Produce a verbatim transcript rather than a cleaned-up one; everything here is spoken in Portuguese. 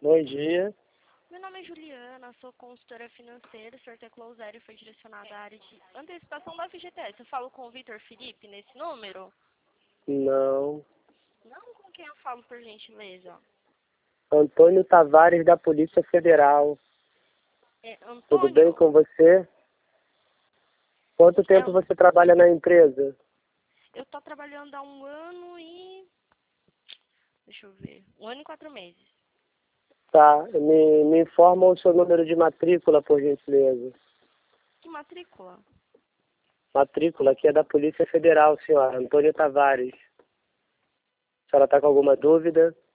Bom dia. Meu nome é Juliana, sou consultora financeira, o senhor Teclousério foi direcionado à área de antecipação da F G T S. Eu falo com o Vitor Felipe nesse número? Não. Não, com quem eu falo, por gentileza? Antônio Tavares, da Polícia Federal. É Antônio? Tudo bem com você? Quanto tempo Eu, você trabalha na empresa? eu tô trabalhando há um ano e... Deixa eu ver. Um ano e quatro meses. Tá. Me, me informa o seu número de matrícula, por gentileza. Que matrícula? Matrícula aqui é da Polícia Federal, senhora. Antônio Tavares. A senhora está com alguma dúvida?